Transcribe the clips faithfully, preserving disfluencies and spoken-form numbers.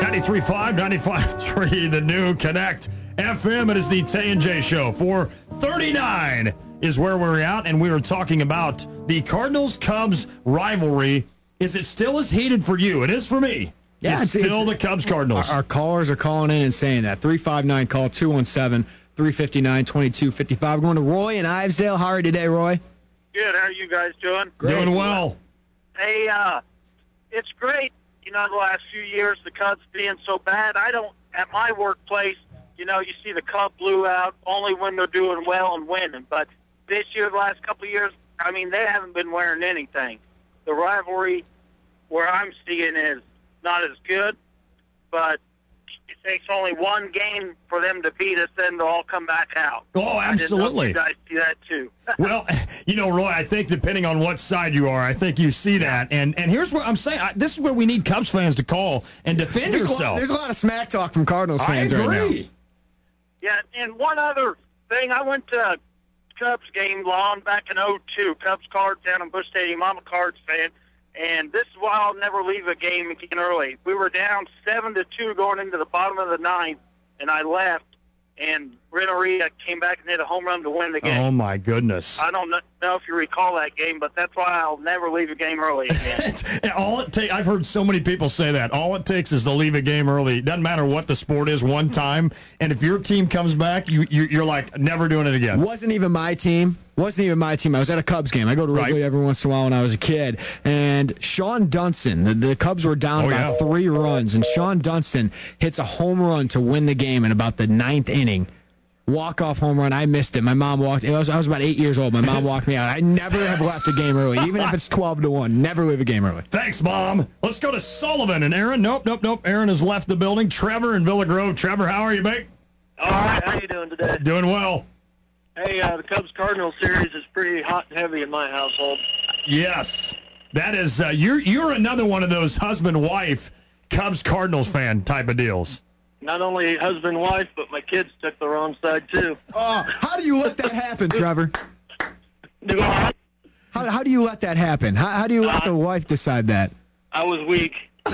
ninety-three point five, ninety-five point three, the new Connect F M. It is the Tay and Jay Show. four thirty-nine is where we're at, and we were talking about the Cardinals-Cubs rivalry. Is it still as heated for you? It is for me. Yeah, it's, it's still it's, the Cubs-Cardinals. Our, our callers are calling in and saying that. three five nine call, two one seven, three five nine, two two five five. We're going to Roy in Ivesdale. How are you today, Roy? Good. How are you guys doing? Great. Doing well. Hey, uh, it's great. You know, the last few years, the Cubs being so bad. I don't, at my workplace, you know, you see the Cub blew out only when they're doing well and winning. But this year, the last couple of years, I mean, they haven't been wearing anything. The rivalry where I'm seeing is not as good, but it takes only one game for them to beat us, then they'll all come back out. Oh, absolutely. I didn't know if you guys see that, too. Well, you know, Roy, I think depending on what side you are, I think you see that. And and here's what I'm saying. I, this is where we need Cubs fans to call and defend there's yourself. A lot, there's a lot of smack talk from Cardinals fans I agree. right now. Yeah, and one other thing. I went to a Cubs game long back in oh two. Cubs Cards down in Busch Stadium. I'm a Cards fan. And this is why I'll never leave a game again early. We were down seven to two going into the bottom of the ninth, and I left. And Renteria came back and hit a home run to win the game. Oh, my goodness. I don't know if you recall that game, but that's why I'll never leave a game early again. All it ta- I've heard so many people say that. All it takes is to leave a game early. It doesn't matter what the sport is one time. And if your team comes back, you, you, you're like, never doing it again. Wasn't even my team. Wasn't even my team. I was at a Cubs game. I go to Wrigley right. every once in a while when I was a kid. And Sean Dunston, the, the Cubs were down oh, about yeah. three runs, and Sean Dunston hits a home run to win the game in about the ninth inning. Walk-off home run. I missed it. My mom walked. I was, I was about eight years old. My mom walked me out. I never have left a game early, even if it's twelve to one. Never leave a game early. Thanks, Mom. Let's go to Sullivan and Aaron. Nope, nope, nope. Aaron has left the building. Trevor in Villa Grove. Trevor, how are you, mate? All right. How you doing today? Doing well. Hey, uh, the Cubs-Cardinals series is pretty hot and heavy in my household. Yes. That is, uh, you're, you're another one of those husband-wife Cubs-Cardinals fan type of deals. Not only husband wife, but my kids took the wrong side too. Oh, how do you let that happen, Trevor? Do I? How how do you let that happen? How how do you let uh, the wife decide that? I was weak. Oh,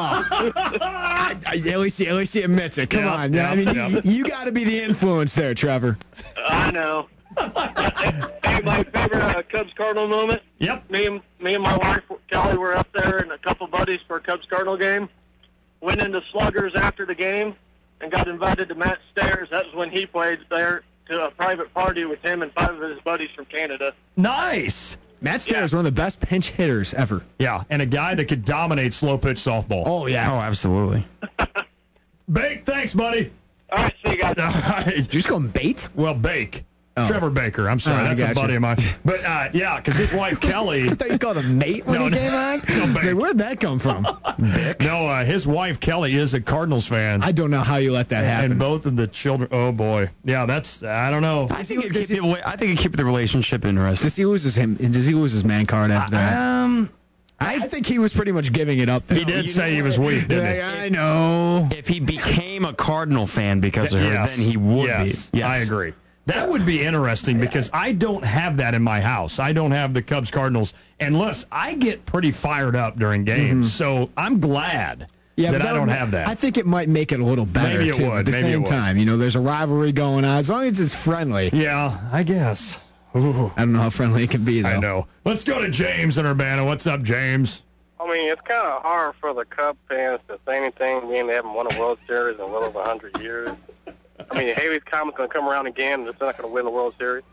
I, I, at least he, at least he admits it. Come yeah, on, yeah, I mean, yeah. you, you got to be the influence there, Trevor. I know. Hey, my favorite uh, Cubs Cardinal moment. Yep. Me and me and my wife Kelly were up there, and a couple buddies for a Cubs Cardinal game. Went into Sluggers after the game and got invited to Matt Stairs. That was when he played there, to a private party with him and five of his buddies from Canada. Nice. Matt Stairs is yeah. one of the best pinch hitters ever. Yeah, and a guy that could dominate slow pitch softball. Oh yeah. Oh, absolutely. Bake, thanks, buddy. All right, see you guys. All right. Did you just call him Bait? Well, Bake. Oh. Trevor Baker. I'm sorry. Oh, That's a gotcha. buddy of mine. But, uh, yeah, because his wife, Kelly. I thought you called him Mate when No, he no. came on. No, Bake. Like, where'd that come from? No, uh, his wife, Kelly, is a Cardinals fan. I don't know how you let that happen. And both of the children. Oh, boy. Yeah, that's, I don't know. I think it keep the, I think it keep the relationship interesting. Does he lose his him? Does he lose his man card after that? Um, I, I think he was pretty much giving it up. There. He did say he was weak, didn't he? Yeah, I know. If he became a Cardinal fan because of her, Yes. then he would yes. be. Yes, I agree. That would be interesting because I don't have that in my house. I don't have the Cubs Cardinals unless I get pretty fired up during games. Mm-hmm. So I'm glad Yeah, that but I don't would, have that. I think it might make it a little better. Maybe it too, would. At the Maybe it same would. time, you know, there's a rivalry going on. As long as it's friendly. Yeah, I guess. Ooh, I don't know how friendly it can be, though. I know. Let's go to James in Urbana. What's up, James? I mean, it's kind of hard for the Cub fans to say anything, being they haven't won a World Series in well over one hundred years. I mean, Haley's Comet's going to come around again, and they're not going to win the World Series.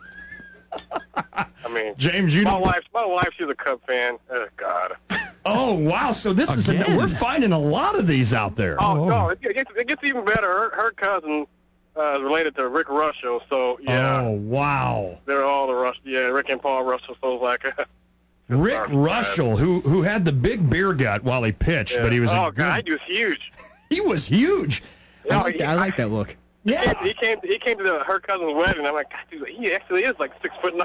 I mean, James, you my don't... wife, my wife, she's a Cub fan. Oh, God. Oh, wow. So this is a, we're finding a lot of these out there. Oh, no, it gets, it gets even better. Her, her cousin uh, is related to Rick Russell, so, yeah. Oh, wow. They're all the Russell. Yeah, Rick and Paul Russell, so it's like... Uh, Rick Russell, who who had the big beer gut while he pitched, yeah. but he was Oh, a good, God, he was huge. He was huge. Yeah, I, like that, I like that look. Yeah. He came, he came to the, her cousin's wedding. I'm like, God, dude, he actually is like six foot nine.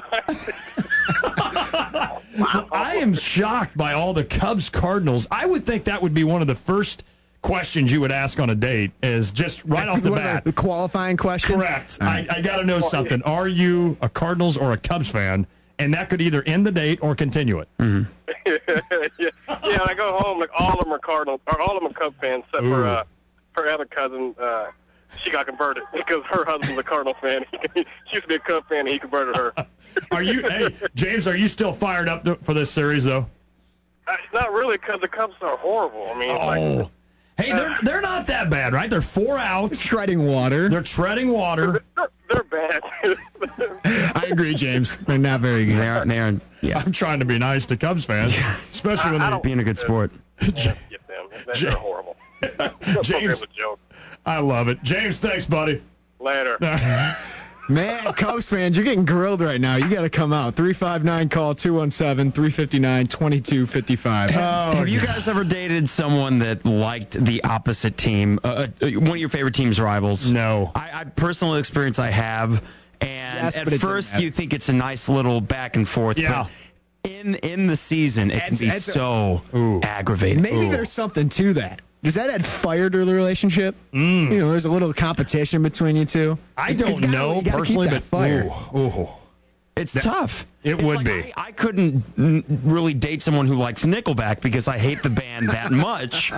Wow. I am shocked by all the Cubs Cardinals. I would think that would be one of the first questions you would ask on a date is just right off the What, bat. The qualifying question? Correct. Right. I, I got to know something. Are you a Cardinals or a Cubs fan? And that could either end the date or continue it. yeah, yeah. When I go home, like all of them are Cardinals, or all of them are Cub fans, except Ooh. for uh, her other cousin, uh, she got converted because her husband's a Cardinal fan. She used to be a Cub fan, and he converted her. Are you, hey, James, are you still fired up th- for this series, though? Uh, not really, because the Cubs are horrible. I mean, it's Oh. like, Hey, they're, they're not that bad, right? They're four outs. Treading water. They're treading water. they're, they're bad. I agree, James. They're not very good. They aren't. They aren't. Yeah, I'm trying to be nice to Cubs fans, especially when I they don't- being a good sport. Get them. They're horrible. James, a joke. I love it. James, thanks, buddy. Later. Man, Cubs fans, you're getting grilled right now. You got to come out. three five nine call two one seven, three five nine, two two five five. Have you guys ever dated someone that liked the opposite team? Uh, uh, one of your favorite team's rivals? No. I, I personal experience I have, and Yes, but at it first didn't you think it's a nice little back and forth. Yeah. But in in the season, it can It's- be it's a- so Ooh. aggravating. Maybe Ooh. there's something to that. Does that add fire to the relationship? Mm. You know, there's a little competition between you two. I You don't gotta- know you gotta personally, keep but that fire. ooh, ooh. It's tough. it It's would like be. I, I couldn't n- really date someone who likes Nickelback because I hate the band that much.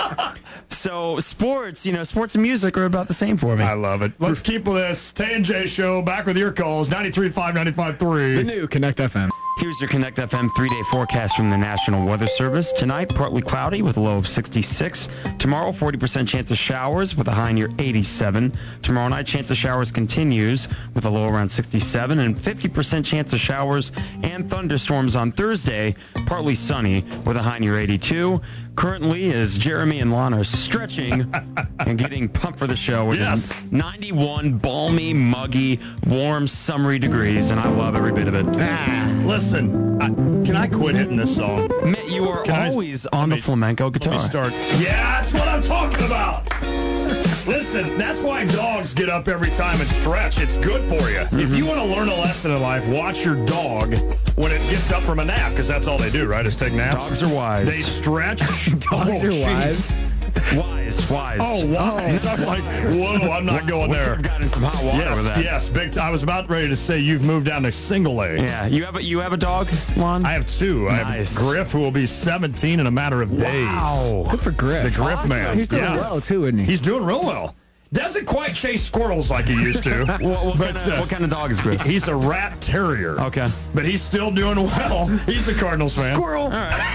So sports, you know, sports and music are about the same for me. I love it. Let's keep with this. Tay and Jay Show, back with your calls, ninety-three point five, ninety-five point The three. new Connect F M. Here's your Connect F M three-day forecast from the National Weather Service. Tonight, partly cloudy with a low of sixty-six. Tomorrow, forty percent chance of showers with a high near eighty-seven. Tomorrow night, chance of showers continues with a low around sixty-seven. And fifty percent chance of showers and thunderstorms on Thursday, partly sunny with a high near eighty-two. Currently, as Jeremy and Lon are stretching and getting pumped for the show, it Yes. is ninety-one balmy, muggy, warm, summery degrees, and I love every bit of it. Listen, I, can I quit hitting this song? Matt, you are Can I- always on the me- flamenco Let guitar. me start. Yeah, that's what I'm talking about. Listen, that's why dogs get up every time and stretch. It's good for you. If you want to learn a lesson in life, watch your dog when it gets up from a nap, because that's all they do, right, is take naps. Dogs are wise. They stretch. Dogs Oh, are jeez. wise. Wise, wise. Oh, wise. I was like, whoa, I'm not going we there. have gotten some hot water Yes, with that. yes, big. T- I was about ready to say you've moved down to single A. Yeah, you have a you have a dog, Lon? I have two. I have Nice. Griff, who will be seventeen in a matter of days. Wow. Good for Griff. The Griff Awesome. man. He's doing Yeah. well, too, isn't he? He's doing real well. Doesn't quite chase squirrels like he used to. What, what, but, kind of, uh, what kind of dog is Griff? He's a rat terrier. Okay. But he's still doing well. He's a Cardinals fan. Squirrel.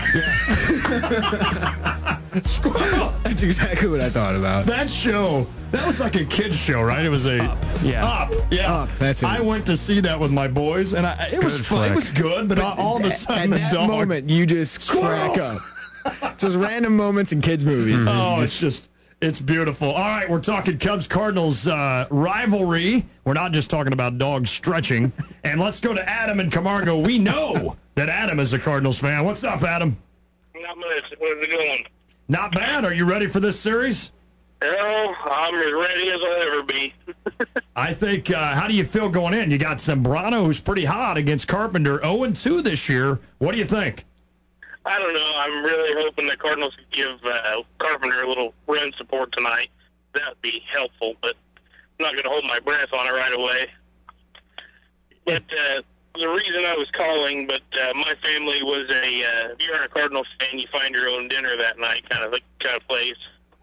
Squirrel. That's exactly what I thought about. That show, that was like a kid's show, right? It was a Yeah. Up. Yeah. Up, that's it. I went to see that with my boys, and I, it was Good fun. It flick. was good, but all of a At sudden the that dog. moment, you just crack up. It's those random moments in kids' movies. Oh, it's just, it's beautiful. All right, we're talking Cubs-Cardinals uh, rivalry. We're not just talking about dogs stretching. And let's go to Adam in Camargo. We know that Adam is a Cardinals fan. What's up, Adam? Not much. Where's it going? Not bad. Are you ready for this series? Hell, I'm as ready as I'll ever be. I think, uh, how do you feel going in? You got Zambrano, who's pretty hot, against Carpenter, oh and two this year. What do you think? I don't know. I'm really hoping the Cardinals could give uh, Carpenter a little run support tonight. That'd be helpful, but I'm not going to hold my breath on it right away. But uh, the reason I was calling, but uh, my family was a, uh, if you're a Cardinals fan, you find your own dinner that night kind of kind of place.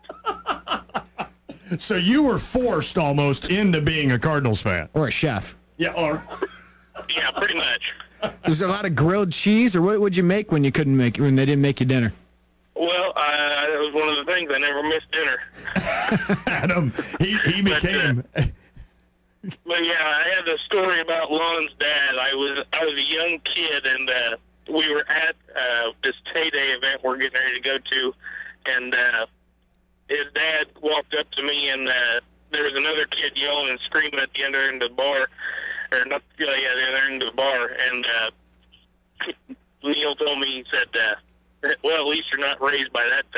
So you were forced almost into being a Cardinals fan. Or a chef. Yeah, or Yeah, pretty much. There's a lot of grilled cheese, or what would you make when you couldn't make when they didn't make you dinner? Well, uh, that was one of the things. I never missed dinner. Adam, he, he became. But yeah, I had a story about Lon's dad. I was I was a young kid, and uh, we were at uh, this Tay-Day event we're getting ready to go to, and uh, his dad walked up to me, and uh, there was another kid yelling and screaming at the other end of the bar, or not, yeah, yeah, the other end of the bar, and uh, Neil told me, he said, uh, well, at least you're not raised by that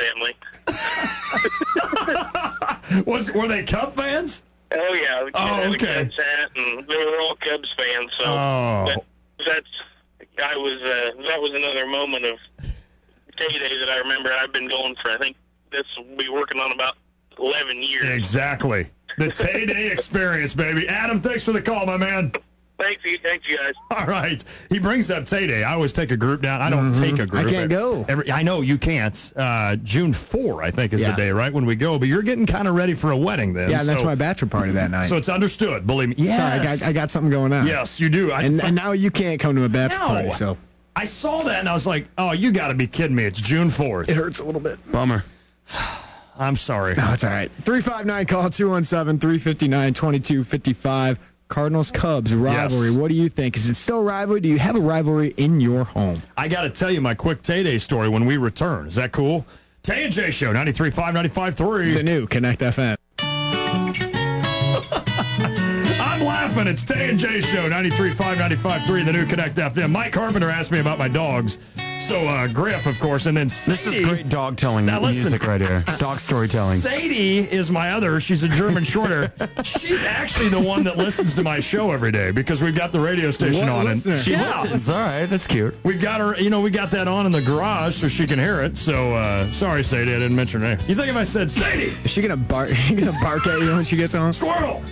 family. Was were they Cub fans? Oh yeah, the kid Oh, had a okay. Cubs hat, and they were all Cubs fans. So Oh. that, that's I was uh, that was another moment of Tay-Day that I remember. I've been going for I think this will be working on about eleven years. Exactly. The Tay-Day experience, baby. Adam, thanks for the call, my man. Thank you. Thank you, guys. All right. He brings up Tay-Day. I always take a group down. I don't mm-hmm. take a group. I can't go. Every, I know you can't. Uh, June fourth, I think, is yeah. the day, right, when we go. But you're getting kind of ready for a wedding then. Yeah, so, that's my bachelor party that night. So it's understood. Believe me. Yes. Sorry, I got, I got something going on. Yes, you do. I, and, and now you can't come to a bachelor no. party, so. I saw that, and I was like, oh, you got to be kidding me. It's June fourth. It hurts a little bit. Bummer. I'm sorry. No, it's all right. three five nine call two one seven, three five nine, two two five five. Cardinals-Cubs rivalry. Yes. What do you think? Is it still a rivalry? Do you have a rivalry in your home? I got to tell you my quick Tay-Day story when we return. Is that cool? Tay and Jay Show, ninety-three point five, ninety-five point three. The new Connect F M. I'm laughing. It's Tay and Jay Show, ninety-three point five, ninety-five point three, the new Connect F M. Mike Carpenter asked me about my dogs. So, uh, Griff, of course, and then Sadie. This is great dog telling now, music listen, right here. Dog storytelling. Sadie is my other. She's a German Shorter. She's actually the one that listens to my show every day because we've got the radio station What on. listener? And She yeah, listens. All right, that's cute. we've got her. You know, we got that on in the garage so she can hear it. So, uh, sorry, Sadie, I didn't mention her name. You think if I said Sadie? Is she gonna bark? Is she gonna bark at you when she gets home? Squirrel!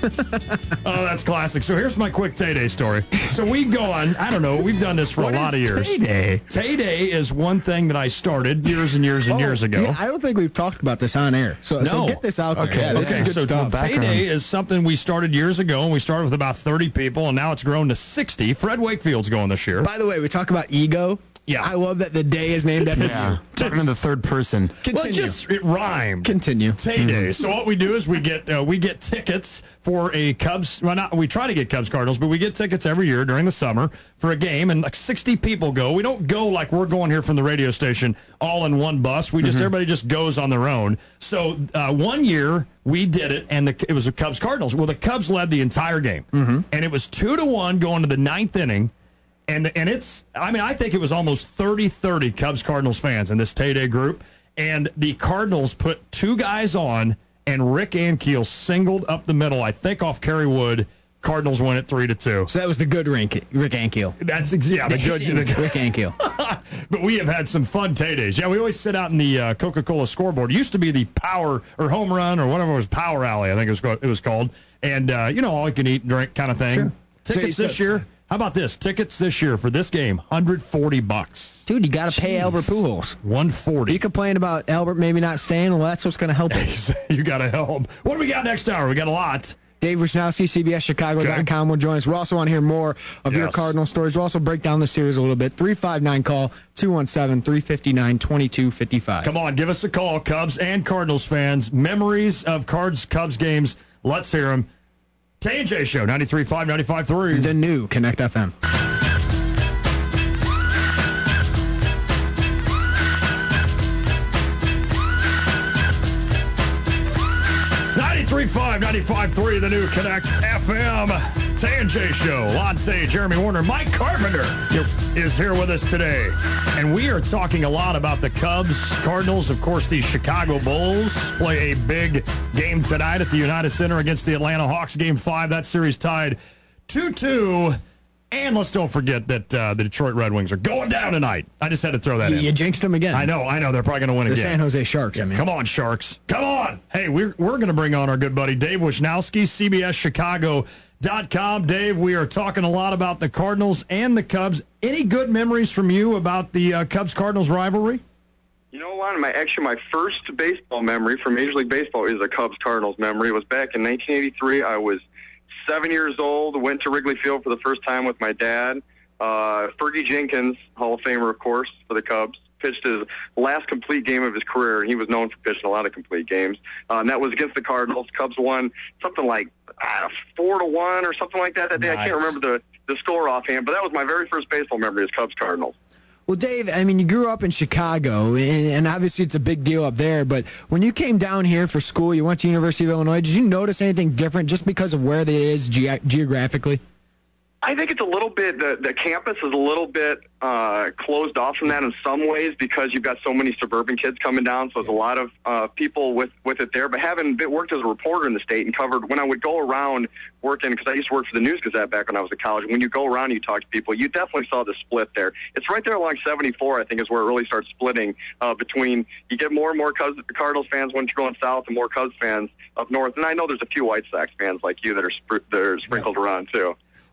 Oh, that's classic. So here's my quick Tay-Day story. So we go on, I don't know, we've done this for What a lot is of years. Tay-Day? Tay-Day is one thing that I started years and years and Oh, years ago. Yeah, I don't think we've talked about this on air. So, so No. get this out there. Okay, Yeah, this Okay, is good so stuff. background. Tay-Day is something we started years ago, and we started with about thirty people, and now it's grown to sixty. Fred Wakefield's going this year. By the way, we talk about ego. Yeah. I love that the day is named after Yeah. you. Talking in the third person. Continue. Well, it just it rhymed. Continue. Tay-Day. So what we do is we get uh, we get tickets for a Cubs. Well, not we try to get Cubs Cardinals, but we get tickets every year during the summer for a game, and like sixty people go. We don't go like we're going here from the radio station all in one bus. We just Mm-hmm. everybody just goes on their own. So uh, one year we did it, and the, it was the Cubs Cardinals. Well, the Cubs led the entire game, mm-hmm. and it was two to one going to the ninth inning. And and it's, I mean, I think it was almost thirty thirty Cubs Cardinals fans in this Tay-Day group. And the Cardinals put two guys on, and Rick Ankiel singled up the middle, I think off Kerry Wood. Cardinals win it three to two. So that was the good Rick, Rick Ankiel. That's ex- yeah, the good. The, Rick Ankiel. but we have had some fun Tay-Days. Yeah, we always sit out in the uh, Coca-Cola scoreboard. It used to be the Power or Home Run or whatever it was, Power Alley, I think it was called, it was called. And, uh, you know, all you can eat and drink kind of thing. Sure. Tickets So- this so- year. How about this? Tickets this year for this game, one hundred forty bucks. Dude, you got to pay Albert Pujols. one forty. You complain about Albert maybe not saying, well, that's what's going to help us. You got to help. What do we got next hour? We got a lot. Dave Wisnowski, C B S Chicago dot com will join us. We also want to hear more of your Yes. Cardinal stories. We'll also break down the series a little bit. three five nine call, two one seven, three five nine, two two five five. Come on, give us a call, Cubs and Cardinals fans. Memories of Cards Cubs games. Let's hear them. Tay and Jay Show, ninety-three point five, ninety-five point three. The new Connect F M. ninety-three point five, ninety-five point three, the new Connect F M. Tay and Jay Show. Lonte, Jeremy Warner, Mike Carpenter is here with us today. And we are talking a lot about the Cubs, Cardinals. Of course, the Chicago Bulls play a big game tonight at the United Center against the Atlanta Hawks. Game five, that series tied two two. And let's don't forget that uh, the Detroit Red Wings are going down tonight. I just had to throw that You, in. you jinxed them again. I know, I know. They're probably going to win The again. San Jose Sharks, I mean. Come on, Sharks. Come on. Hey, we're, we're going to bring on our good buddy Dave Wisnowski, C B S Chicago dot com. Dave, we are talking a lot about the Cardinals and the Cubs. Any good memories from you about the uh, Cubs-Cardinals rivalry? You know what? My actually my first baseball memory from Major League Baseball is a Cubs-Cardinals memory. It was back in nineteen eighty-three. I was seven years old, went to Wrigley Field for the first time with my dad. Uh, Fergie Jenkins, Hall of Famer, of course, for the Cubs, pitched his last complete game of his career, and he was known for pitching a lot of complete games. Uh, and that was against the Cardinals. Cubs won something like uh, four to one or something like that that day. Nice. I can't remember the, the score offhand, but that was my very first baseball memory is Cubs-Cardinals. Well, Dave, I mean, you grew up in Chicago, and, and obviously it's a big deal up there, but when you came down here for school, you went to University of Illinois, did you notice anything different just because of where it is ge- geographically? I think it's a little bit, the, the campus is a little bit uh, closed off from that in some ways because you've got so many suburban kids coming down, so there's a lot of uh, people with, with it there. But having been, worked as a reporter in the state and covered, when I would go around working, because I used to work for the News Gazette back when I was at college, when you go around and you talk to people, you definitely saw the split there. It's right there along seventy-four, I think, is where it really starts splitting uh, between, you get more and more Cubs, Cardinals fans when you're going south and more Cubs fans up north. And I know there's a few White Sox fans like you that are, sp- that are sprinkled yeah. around, too.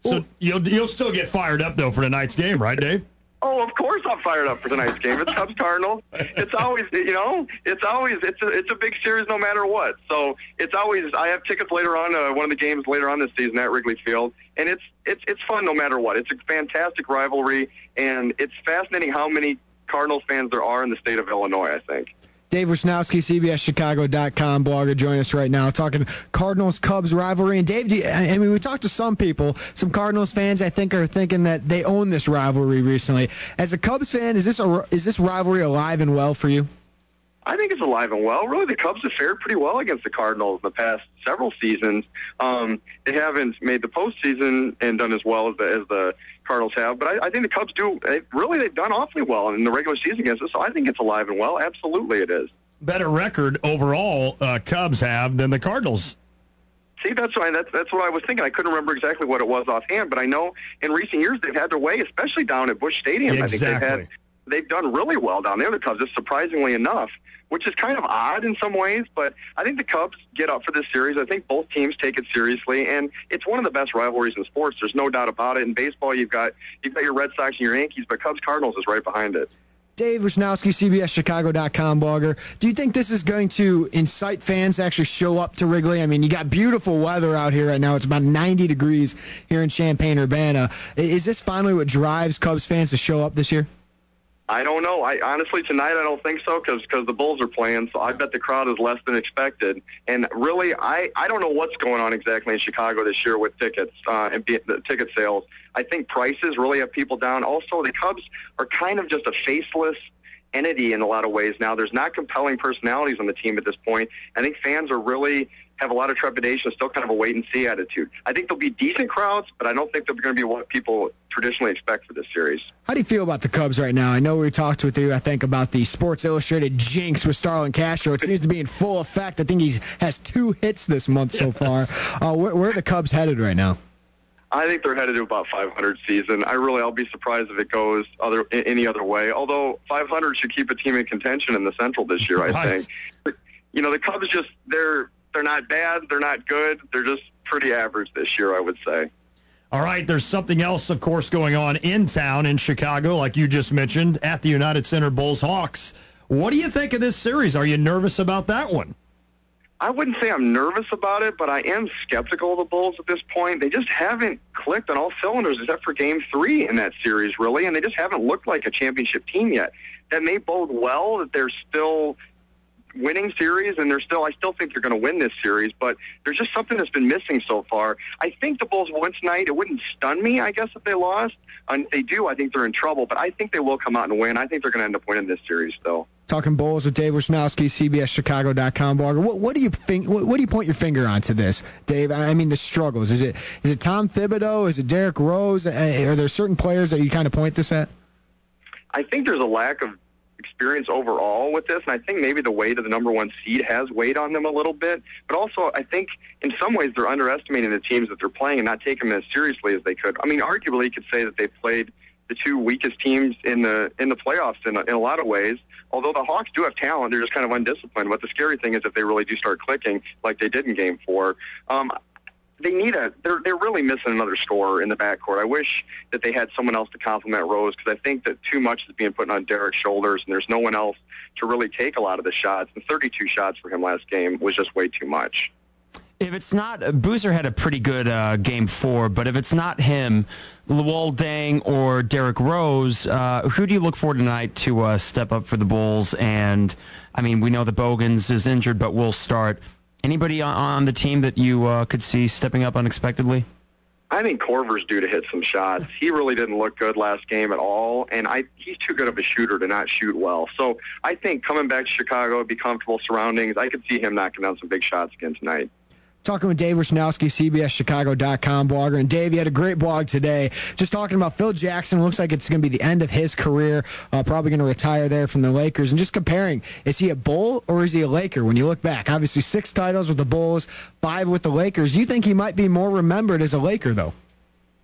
So you'll you'll still get fired up though for tonight's game, right, Dave? Oh, of course I'm fired up for tonight's game. It's Cubs Cardinals. It's always, you know, it's always, it's a, it's a big series no matter what. So it's always, I have tickets later on, uh, one of the games later on this season at Wrigley Field, and it's, it's, it's fun no matter what. It's a fantastic rivalry, and it's fascinating how many Cardinals fans there are in the state of Illinois, I think. Dave Wisnowski, C B S Chicago dot com blogger, join us right now talking Cardinals-Cubs rivalry. And Dave, do you, I mean, we talked to some people, some Cardinals fans, I think, are thinking that they own this rivalry recently. As a Cubs fan, is this a, is this rivalry alive and well for you? I think it's alive and well. Really, the Cubs have fared pretty well against the Cardinals in the past several seasons. Um, they haven't made the postseason and done as well as the, as the Cardinals have, but I, I think the Cubs do. They, really, they've done awfully well in the regular season against us, so I think it's alive and well. Absolutely, it is. Better record overall uh, Cubs have than the Cardinals. See, that's why that's that's what I was thinking. I couldn't remember exactly what it was offhand, but I know in recent years they've had their way, especially down at Busch Stadium. Exactly. I think they've had they've done really well down there, the Cubs, just surprisingly enough, which is kind of odd in some ways, but I think the Cubs get up for this series. I think both teams take it seriously, and it's one of the best rivalries in sports. There's no doubt about it. In baseball, you've got you've got your Red Sox and your Yankees, but Cubs-Cardinals is right behind it. Dave Wisnowski, C B S Chicago dot com blogger. Do you think this is going to incite fans to actually show up to Wrigley? I mean, you got beautiful weather out here right now. It's about ninety degrees here in Champaign-Urbana. Is this finally what drives Cubs fans to show up this year? I don't know. I honestly, tonight, I don't think so because because the Bulls are playing, so I bet the crowd is less than expected. And really, I, I don't know what's going on exactly in Chicago this year with tickets uh, and be, the ticket sales. I think prices really have people down. Also, the Cubs are kind of just a faceless entity in a lot of ways now. There's not compelling personalities on the team at this point. I think fans are really have a lot of trepidation, still kind of a wait-and-see attitude. I think there'll be decent crowds, but I don't think they're going to be what people traditionally expect for this series. How do you feel about the Cubs right now? I know we talked with you, I think, about the Sports Illustrated jinx with Starlin Castro. It seems to be in full effect. I think he has two hits this month so far. Uh, where, where are the Cubs headed right now? I think they're headed to about five hundred season. I really, I'll be surprised if it goes other any other way. Although five hundred should keep a team in contention in the Central this year, I Right. think. But, you know, the Cubs just, they're they're not bad, they're not good, they're just pretty average this year, I would say. All right, there's something else, of course, going on in town in Chicago, like you just mentioned, at the United Center Bulls-Hawks. What do you think of this series? Are you nervous about that one? I wouldn't say I'm nervous about it, but I am skeptical of the Bulls at this point. They just haven't clicked on all cylinders except for game three in that series, really, and they just haven't looked like a championship team yet. That may bode well that they're still winning series, and they're still, I still think they're going to win this series, but there's just something that's been missing so far. I think the Bulls will win tonight. It wouldn't stun me, I guess, if they lost. And if they do, I think they're in trouble, but I think they will come out and win. I think they're going to end up winning this series, though. Talking Bulls with Dave Wisnowski, C B S Chicago dot com blogger. What, what do you think? What, what do you point your finger on to this, Dave? I mean, the struggles. Is it is it Tom Thibodeau? Is it Derrick Rose? Are there certain players that you kind of point this at? I think there's a lack of experience overall with this, and I think maybe the weight of the number one seed has weighed on them a little bit. But also, I think in some ways they're underestimating the teams that they're playing and not taking them as seriously as they could. I mean, arguably, you could say that they played the two weakest teams in the in the playoffs in a, in a lot of ways. Although the Hawks do have talent, they're just kind of undisciplined. But the scary thing is if they really do start clicking like they did in Game Four, um, they need a. They're they're really missing another scorer in the backcourt. I wish that they had someone else to complement Rose because I think that too much is being put on Derrick's shoulders, and there's no one else to really take a lot of the shots. And thirty-two shots for him last game was just way too much. If it's not, Boozer had a pretty good uh, game four, but if it's not him, Luol Deng or Derrick Rose, uh, who do you look for tonight to uh, step up for the Bulls? And, I mean, we know that Bogans is injured, but will start. Anybody on, on the team that you uh, could see stepping up unexpectedly? I think Korver's due to hit some shots. He really didn't look good last game at all, and I he's too good of a shooter to not shoot well. So I think coming back to Chicago, be comfortable surroundings, I could see him knocking down some big shots again tonight. Talking with Dave Wisnowski, C B S Chicago dot com blogger. And Dave, you had a great blog today just talking about Phil Jackson. Looks like it's going to be the end of his career, uh, probably going to retire there from the Lakers. And just comparing, is he a Bull or is he a Laker when you look back? Obviously, six titles with the Bulls, five with the Lakers. You think he might be more remembered as a Laker, though?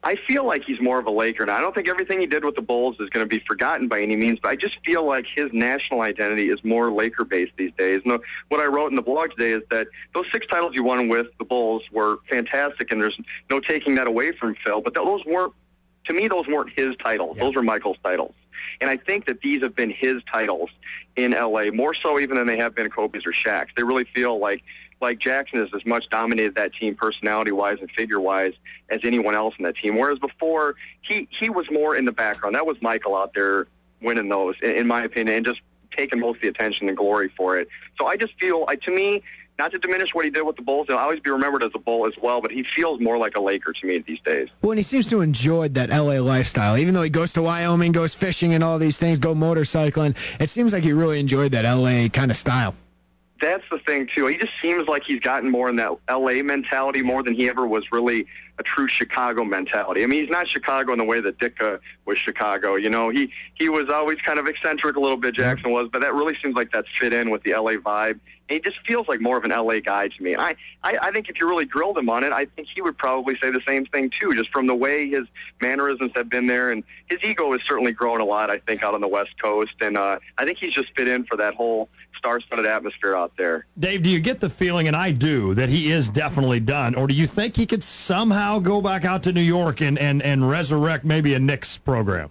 I feel like he's more of a Laker. Now, I don't think everything he did with the Bulls is going to be forgotten by any means, but I just feel like his national identity is more Laker-based these days. And the, what I wrote in the blog today is that those six titles you won with the Bulls were fantastic, and there's no taking that away from Phil, but those weren't, to me, those weren't his titles. Yeah. Those were Michael's titles. And I think that these have been his titles in L A, more so even than they have been Kobe's or Shaq's. They really feel like like Jackson has as much dominated that team personality-wise and figure-wise as anyone else in that team. Whereas before, he, he was more in the background. That was Michael out there winning those, in, in my opinion, and just taking most of the attention and glory for it. So I just feel, I, to me, not to diminish what he did with the Bulls, he'll always be remembered as a Bull as well, but he feels more like a Laker to me these days. Well, and he seems to enjoy that L A lifestyle. Even though he goes to Wyoming, goes fishing and all these things, go motorcycling, it seems like he really enjoyed that L A kind of style. That's the thing, too. He just seems like he's gotten more in that L A mentality more than he ever was really a true Chicago mentality. I mean, he's not Chicago in the way that Ditka was Chicago. You know, he, he was always kind of eccentric a little bit, Jackson was, but that really seems like that's fit in with the L A vibe. And he just feels like more of an L A guy to me. And I, I, I think if you really grilled him on it, I think he would probably say the same thing, too, just from the way his mannerisms have been there. And his ego has certainly grown a lot, I think, out on the West Coast. And uh, I think he's just fit in for that whole star-studded atmosphere out there. Dave, do you get the feeling, and I do, that he is definitely done? Or do you think he could somehow go back out to New York and, and, and resurrect maybe a Knicks program?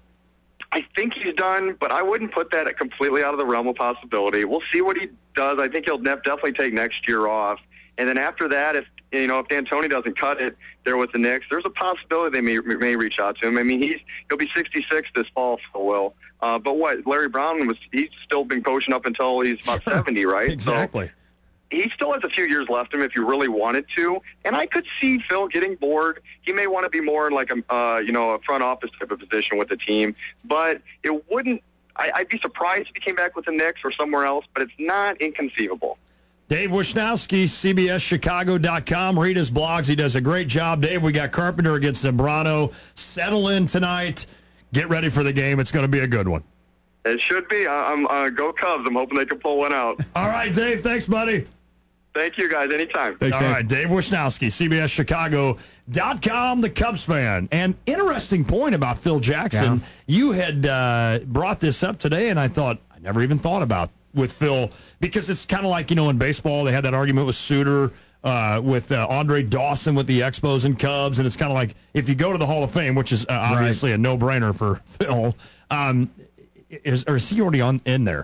I think he's done, but I wouldn't put that completely out of the realm of possibility. We'll see what he does. I think he'll definitely take next year off. And then after that, if you know if D'Antoni doesn't cut it there with the Knicks, there's a possibility they may may reach out to him. I mean, he's he'll be sixty-six this fall, Phil will. Uh, but what Larry Brown was, he's still been coaching up until he's about seventy, right? Exactly. So he still has a few years left in him if you really wanted to, and I could see Phil getting bored. He may want to be more in like a uh, you know a front office type of position with the team, but it wouldn't. I, I'd be surprised if he came back with the Knicks or somewhere else, but it's not inconceivable. Dave Wisnowski, C B S Chicago dot com. Read his blogs. He does a great job. Dave, we got Carpenter against Zambrano. Settle in tonight. Get ready for the game. It's going to be a good one. It should be. I'm uh, go Cubs. I'm hoping they can pull one out. All right, Dave. Thanks, buddy. Thank you, guys. Anytime. Thanks, All Dave. right, Dave Wisnowski, C B S Chicago dot com, the Cubs fan. And interesting point about Phil Jackson. Yeah. You had uh, brought this up today, and I thought, I never even thought about with Phil, because it's kind of like, you know, in baseball, they had that argument with Suter, uh, with uh, Andre Dawson with the Expos and Cubs, and it's kind of like, if you go to the Hall of Fame, which is uh, obviously right. a no-brainer for Phil, um, is, or is he already on in there?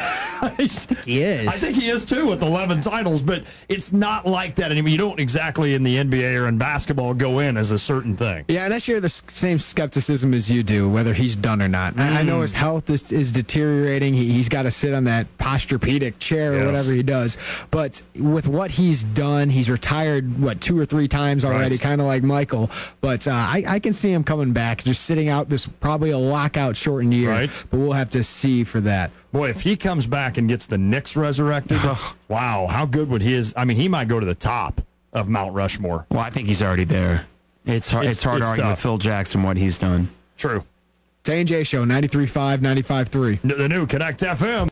He is. I think he is too with eleven titles, but it's not like that anymore. You don't exactly in the N B A or in basketball go in as a certain thing. Yeah, and I share the s- same skepticism as you do, whether he's done or not. Mm. I, I know his health is, is deteriorating. He, he's got to sit on that posturepedic chair or yes. whatever he does. But with what he's done, he's retired, what, two or three times already, right. kind of like Michael. But uh, I, I can see him coming back, just sitting out this probably a lockout shortened year. Right. But we'll have to see for that. Boy, if he comes back and gets the Knicks resurrected, wow, how good would he is? I mean, he might go to the top of Mount Rushmore. Well, I think he's already there. It's hard, it's, it's hard it's to argue tough. with Phil Jackson what he's done. True. Tay and J Show, ninety-three point five, ninety-five point three. The new Connect F M.